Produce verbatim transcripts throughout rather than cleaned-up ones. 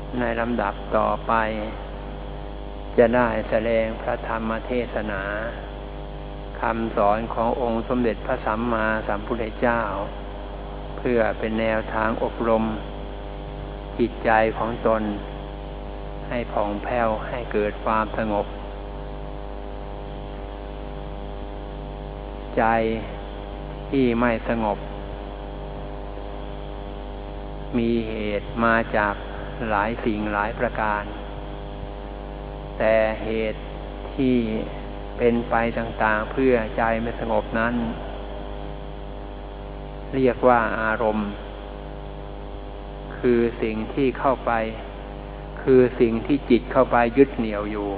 ในลำดับต่อไปจะได้แสดงพระธรรมเทศนาคำสอนขององค์สมเด็จพระสัมมาสัมพุทธเจ้าเพื่อเป็นแนวทางอบรมจิตใจของตนให้ผ่องแผ้วให้เกิดความสงบใจที่ไม่สงบมีเหตุมาจากหลายสิ่งหลายประการแต่เหตุที่เป็นไปต่างๆเพื่อใจไม่สงบนั้นเรียกว่าอารมณ์คือสิ่งที่เข้าไปคือสิ่งที่จิตเข้าไปยึดเหนี่ยวอยู่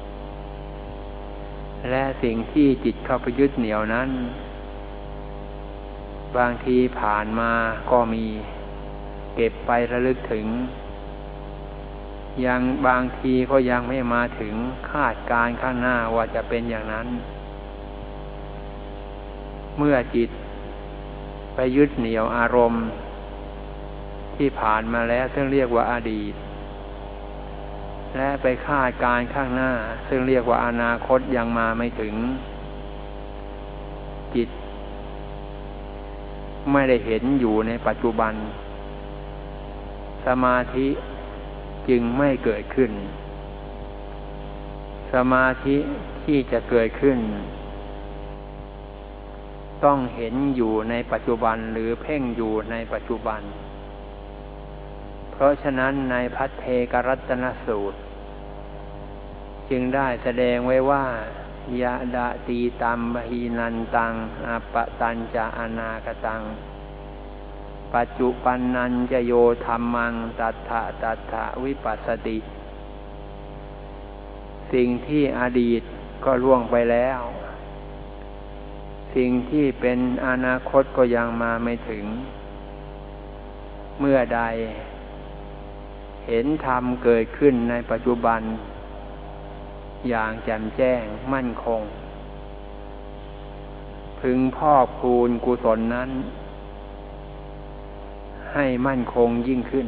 และสิ่งที่จิตเข้าไปยึดเหนี่ยวนั้นบางทีผ่านมาก็มีเก็บไประลึกถึงยังบางทีก็ยังไม่มาถึงคาดการณ์ข้างหน้าว่าจะเป็นอย่างนั้นเมื่อจิตไปยึดเหนี่ยวอารมณ์ที่ผ่านมาแล้วซึ่งเรียกว่าอดีตและไปคาดการณ์ข้างหน้าซึ่งเรียกว่าอนาคตยังมาไม่ถึงจิตไม่ได้เห็นอยู่ในปัจจุบันสมาธิจึงไม่เกิดขึ้นสมาธิที่จะเกิดขึ้นต้องเห็นอยู่ในปัจจุบันหรือเพ่งอยู่ในปัจจุบันเพราะฉะนั้นในพัทเทกรัตนสูตรจึงได้แสดงไว้ว่ายะดะตีตัมบหีนันตังอัปปตัญจะอนาคตังปัจจุปันนัญจโยธัมมังตัทธะตัทธะวิปัสสติสิ่งที่อดีตก็ล่วงไปแล้วสิ่งที่เป็นอนาคตก็ยังมาไม่ถึงเมื่อใดเห็นธรรมเกิดขึ้นในปัจจุบันอย่างแจ่มแจ้งมั่นคงพึงพอกพูนกุศลนั้นให้มั่นคงยิ่งขึ้น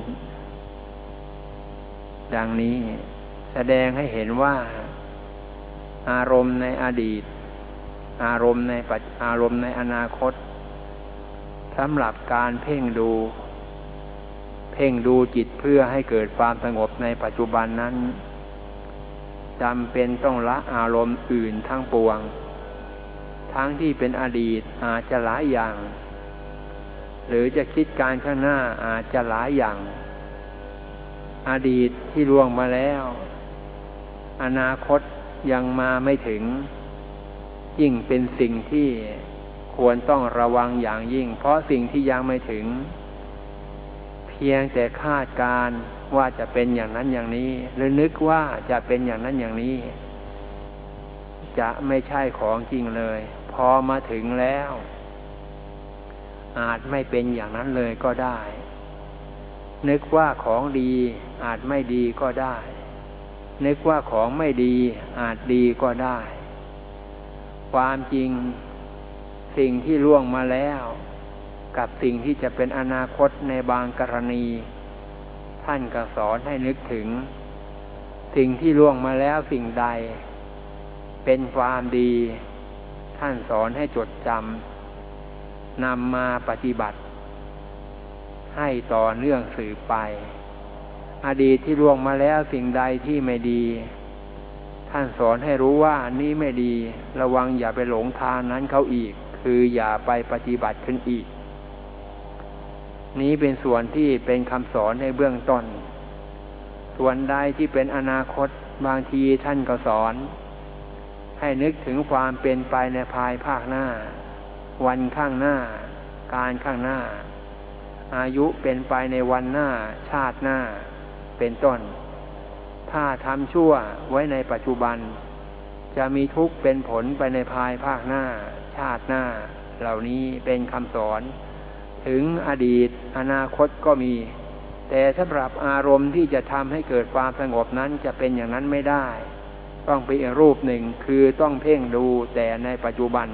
ดังนี้แสดงให้เห็นว่าอารมณ์ในอดีตอารมณ์ในปัจจุบันอารมณ์ในอนาคตสำหรับการเพ่งดูเพ่งดูจิตเพื่อให้เกิดความสงบในปัจจุบันนั้นจำเป็นต้องละอารมณ์อื่นทั้งปวงทั้งที่เป็นอดีตอาจจะหลายอย่างหรือจะคิดการข้างหน้าอาจจะหลายอย่างอดีตที่ล่วงมาแล้วอนาคตยังมาไม่ถึงยิ่งเป็นสิ่งที่ควรต้องระวังอย่างยิ่งเพราะสิ่งที่ยังไม่ถึงเพียงแต่คาดการณ์ว่าจะเป็นอย่างนั้นอย่างนี้หรือนึกว่าจะเป็นอย่างนั้นอย่างนี้จะไม่ใช่ของจริงเลยพอมาถึงแล้วอาจไม่เป็นอย่างนั้นเลยก็ได้นึกว่าของดีอาจไม่ดีก็ได้นึกว่าของไม่ดีอาจดีก็ได้ความจริงสิ่งที่ล่วงมาแล้วกับสิ่งที่จะเป็นอนาคตในบางกรณีท่านก็สอนให้นึกถึงสิ่งที่ล่วงมาแล้วสิ่งใดเป็นความดีท่านสอนให้จดจำนำมาปฏิบัติให้ต่อเนื่องสืบไปอดีตที่ล่วงมาแล้วสิ่งใดที่ไม่ดีท่านสอนให้รู้ว่านี้ไม่ดีระวังอย่าไปหลงทางนั้นเขาอีกคืออย่าไปปฏิบัติขึ้นอีกนี้เป็นส่วนที่เป็นคำสอนในเบื้องต้นส่วนใดที่เป็นอนาคตบางทีท่านก็สอนให้นึกถึงความเป็นไปในภายภาคหน้าวันข้างหน้าการข้างหน้าอายุเป็นไปในวันหน้าชาติหน้าเป็นต้นถ้าทำชั่วไว้ในปัจจุบันจะมีทุกข์เป็นผลไปในภายภาคหน้าชาติหน้าเหล่านี้เป็นคำสอนถึงอดีตอนาคตก็มีแต่สำหรับอารมณ์ที่จะทำให้เกิดความสงบนั้นจะเป็นอย่างนั้นไม่ได้ต้องเป็นอีกรูปหนึ่งคือต้องเพ่งดูแต่ในปัจจุบัน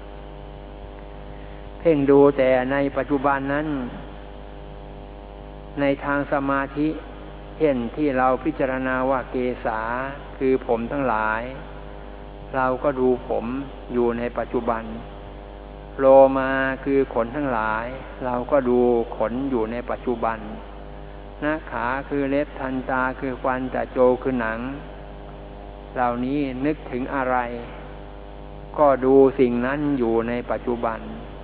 เพ่งดูแต่ในปัจจุบันนั้นในทางสมาธิเช่นที่เราพิจารณาว่าเกศาคือผมทั้งหลายเราก็ดูผมอยู่ในปัจจุบันโลมาคือขนทั้งหลายเราก็ดูขนอยู่ในปัจจุบันหน้าขาคือเล็บทันตาคือฟันตาโจคือหนังเหล่านี้นึกถึงอะไรก็ดูสิ่งนั้นอยู่ในปัจจุบัน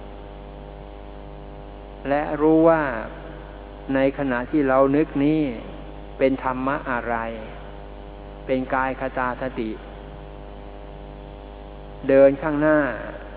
และรู้ว่าในขณะที่เรานึกนี้เป็นธรรมะอะไรเป็นกายคตาสติเดินข้างหน้า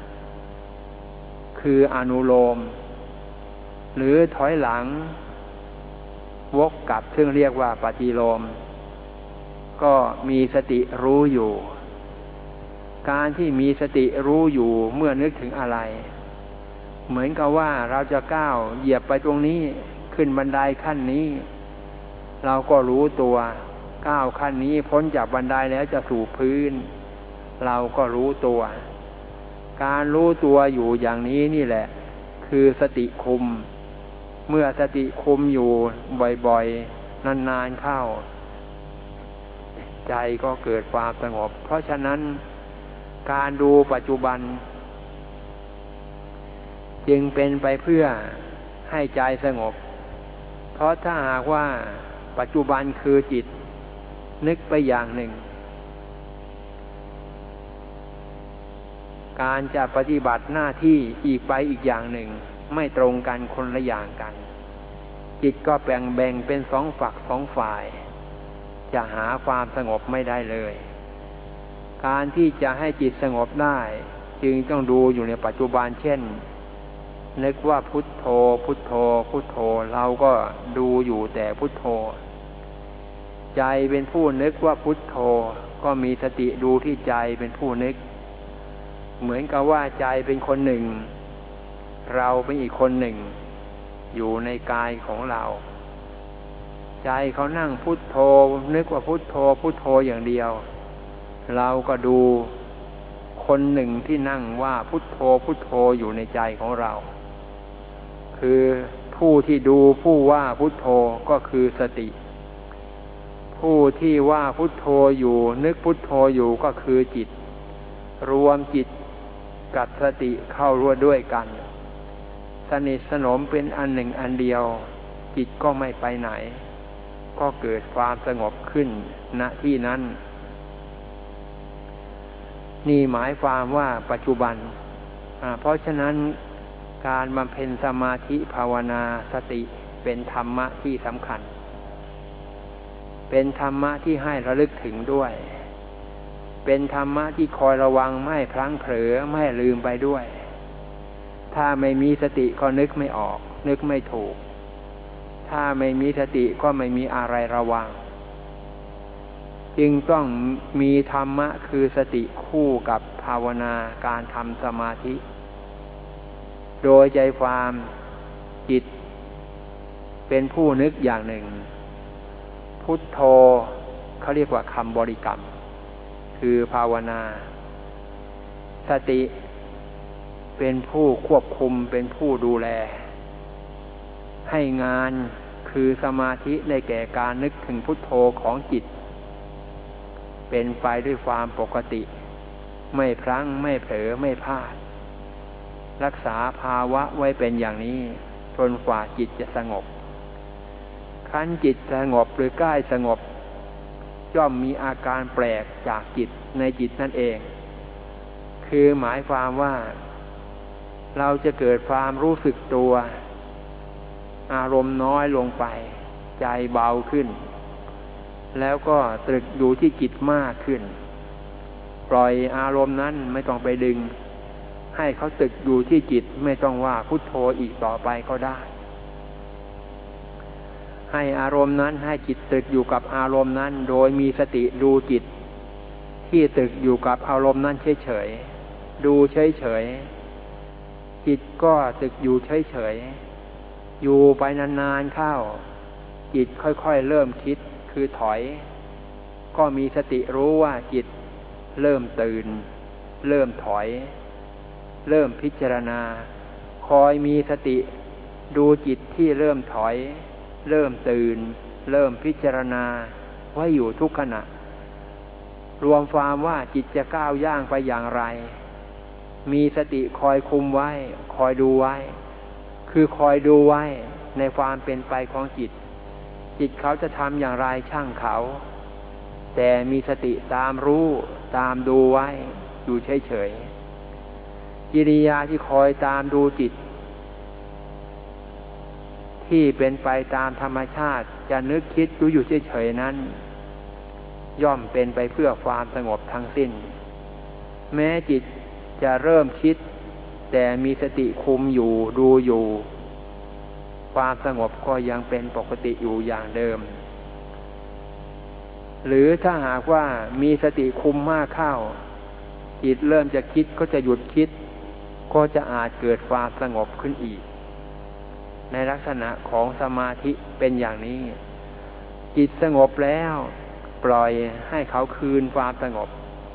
คืออนุโลมหรือถอยหลังวกกลับซึ่งเรียกว่าปฏิโลมก็มีสติรู้อยู่การที่มีสติรู้อยู่เมื่อนึกถึงอะไรเหมือนกับว่าเราจะก้าวเหยียบไปตรงนี้ขึ้นบันไดขั้นนี้เราก็รู้ตัวก้าวขั้นนี้พ้นจากบันไดแล้วจะสู่พื้นเราก็รู้ตัวการรู้ตัวอยู่อย่างนี้นี่แหละคือสติคุมเมื่อสติคุมอยู่บ่อยๆนานๆเข้าใจก็เกิดความสงบเพราะฉะนั้นการดูปัจจุบันจึงเป็นไปเพื่อให้ใจสงบเพราะถ้าหากว่าปัจจุบันคือจิตนึกไปอย่างหนึ่งการจะปฏิบัติหน้าที่อีกไปอีกอย่างหนึ่งไม่ตรงกันคนละอย่างกันจิตก็แบ่งแบ่งเป็นสองฝักสองฝ่ายจะหาความสงบไม่ได้เลยการที่จะให้จิตสงบได้จึงต้องดูอยู่ในปัจจุบันเช่นนึกว่าพุทโธพุทโธพุทโธเราก็ดูอยู่แต่พุทโธใจเป็นผู้นึกว่าพุทโธก็มีสติดูที่ใจเป็นผู้นึกเหมือนกับว่าใจเป็นคนหนึ่งเราเป็นอีกคนหนึ่งอยู่ในกายของเราใจเขานั่งพุทโธนึกว่าพุทโธพุทโธอย่างเดียวเราก็ดูคนหนึ่งที่นั่งว่าพุทโธพุทโธอยู่ในใจของเราคือผู้ที่ดูผู้ว่าพุทโธก็คือสติผู้ที่ว่าพุทโธอยู่นึกพุทโธอยู่ก็คือจิตรวมจิตกับสติเข้าร่วมด้วยกันสนิทสนมเป็นอันหนึ่งอันเดียวจิตก็ไม่ไปไหนก็เกิดความสงบขึ้นณที่นั้นนี่หมายความว่าปัจจุบันเพราะฉะนั้นการบำเพ็ญสมาธิภาวนาสติเป็นธรรมะที่สำคัญเป็นธรรมะที่ให้ระลึกถึงด้วยเป็นธรรมะที่คอยระวังไม่ให้พลั้งเผลอไม่ให้ลืมไปด้วยถ้าไม่มีสติก็นึกไม่ออกนึกไม่ถูกถ้าไม่มีสติก็ไม่มีอะไรระวังจึงต้องมีธรรมะคือสติคู่กับภาวนาการทำสมาธิโดยใจความจิตเป็นผู้นึกอย่างหนึ่งพุทโธเขาเรียกว่าคำบริกรรมคือภาวนาสติเป็นผู้ควบคุมเป็นผู้ดูแลให้งานคือสมาธิได้แก่การนึกถึงพุทโธของจิตเป็นไปด้วยความปกติไม่พลั้งไม่เผลอไม่พลาดรักษาภาวะไว้เป็นอย่างนี้จนกว่าจิตจะสงบขั้นจิตสงบหรือใกล้สงบย่อมมีอาการแปลกจากจิตในจิตนั่นเองคือหมายความว่าเราจะเกิดความรู้สึกตัวอารมณ์น้อยลงไปใจเบาขึ้นแล้วก็ตรึกอยู่ที่จิตมากขึ้นปล่อยอารมณ์นั้นไม่ต้องไปดึงให้เขาตรึกอยู่ที่จิตไม่ต้องว่าพุทโธอีกต่อไปก็ได้ให้อารมณ์นั้นให้จิตตรึกอยู่กับอารมณ์นั้นโดยมีสติดูจิตที่ตรึกอยู่กับอารมณ์นั้นเฉยๆดูเฉยๆจิตก็ตรึกอยู่เฉยๆอยู่ไปนานๆเข้าจิตค่อยๆเริ่มคิดคือถอยก็มีสติรู้ว่าจิตเริ่มตื่นเริ่มถอยเริ่มพิจารณาคอยมีสติดูจิตที่เริ่มถอยเริ่มตื่นเริ่มพิจารณาไว้อยู่ทุกขณะรวมความว่าจิตจะก้าวย่างไปอย่างไรมีสติคอยคุมไว้คอยดูไว้คือคอยดูไว้ในความเป็นไปของจิตจิตเขาจะทำอย่างไรช่างเขาแต่มีสติตามรู้ตามดูไว้อยู่เฉยๆกิริยาที่คอยตามดูจิตที่เป็นไปตามธรรมชาติจะนึกคิดรู้อยู่เฉยๆนั้นย่อมเป็นไปเพื่อความสงบทั้งสิ้นแม้จิตจะเริ่มคิดแต่มีสติคุมอยู่ดูอยู่ความสงบก็ยังเป็นปกติอยู่อย่างเดิมหรือถ้าหากว่ามีสติคุมมากเข้าจิตเริ่มจะคิดก็จะหยุดคิดก็จะอาจเกิดความสงบขึ้นอีกในลักษณะของสมาธิเป็นอย่างนี้จิตสงบแล้วปล่อยให้เขาคืนความสงบ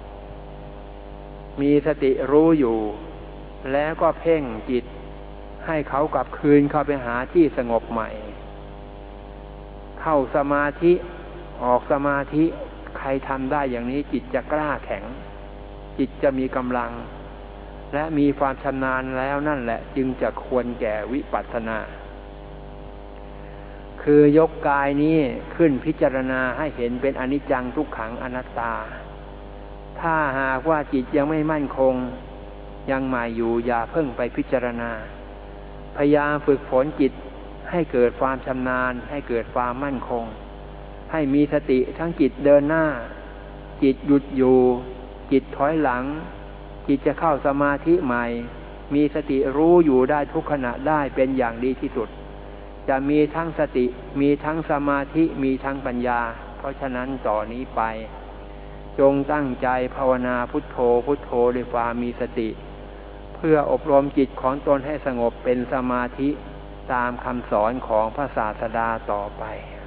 มีสติรู้อยู่แล้วก็เพ่งจิตให้เขากลับคืนเข้าไปหาที่สงบใหม่เข้าสมาธิออกสมาธิใครทำได้อย่างนี้จิตจะกล้าแข็งจิตจะมีกำลังและมีความชำนาญแล้วนั่นแหละจึงจะควรแก่วิปัสสนาคือยกกายนี้ขึ้นพิจารณาให้เห็นเป็นอนิจจังทุกขังอนัตตาถ้าหากว่าจิตยังไม่มั่นคงยังใหม่อยู่อย่าเพิ่งไปพิจารณาพยายามฝึกฝนจิตให้เกิดความชำนาญให้เกิดความมั่นคงให้มีสติทั้งจิตเดินหน้าจิตหยุดอยู่จิตถอยหลังจิตจะเข้าสมาธิใหม่มีสติรู้อยู่ได้ทุกขณะได้เป็นอย่างดีที่สุดจะมีทั้งสติมีทั้งสมาธิมีทั้งปัญญาเพราะฉะนั้นต่อนนี้ไปจงตั้งใจภาวนาพุทโธพุทโธด้วยความมีสติเพื่ออบรมจิตของตนให้สงบเป็นสมาธิตามคำสอนของพระศาสดาต่อไป